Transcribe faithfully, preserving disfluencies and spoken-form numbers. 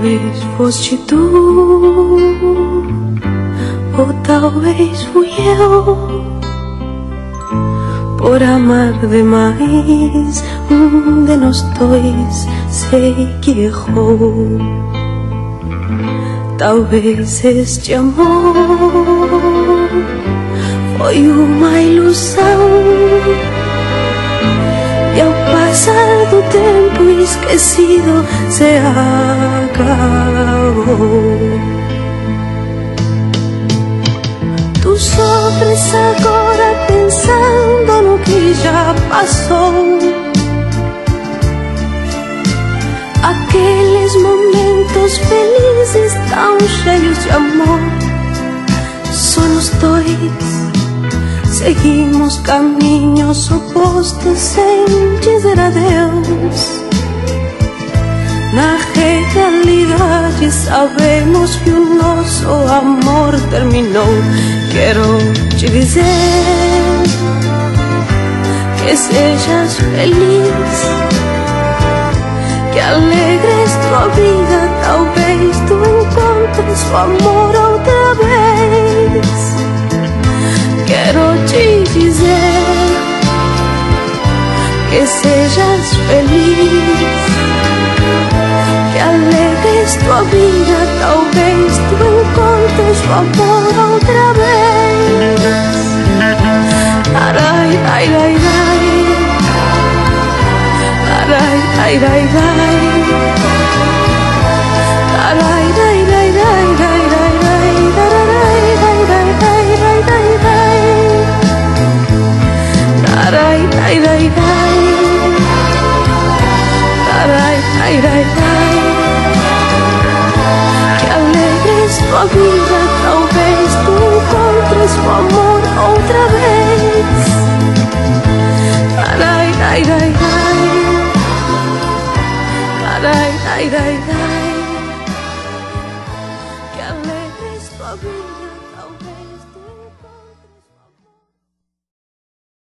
Talvez foste tu, ou talvez fui eu, por amar demais. Um de nós dois sei que errou. Talvez este amor foi uma ilusão, e ao passar do tempo esquecido se acabou. Tu sofres agora pensando no que já passou. Aqueles momentos felizes tão cheios de amor, só nós dois seguimos caminhos opostos sem dizer adeus. Na realidade sabemos que o nosso amor terminou. Quero te dizer que sejas feliz, que alegres tua vida. Talvez tu encontres o amor outra vez. Quero te dizer que sejas feliz, que alegres tua vida. Talvez tu encontres o amor outra vez. Arai, ai, ai, ai. Arai, ai, ai, ai. Arai, ai, ai, ai, ai, ai, ai. Arai, ai, ai, ai, ai, ai, ai. Arai, ai, ai, ai. Arai, ai, ai, ai. Que alegres tua vida. Talvez tu encontres o amor outra vez. Arai, ai, ai, ai. Arai, ai, ai, ai. Que alegres tua vida.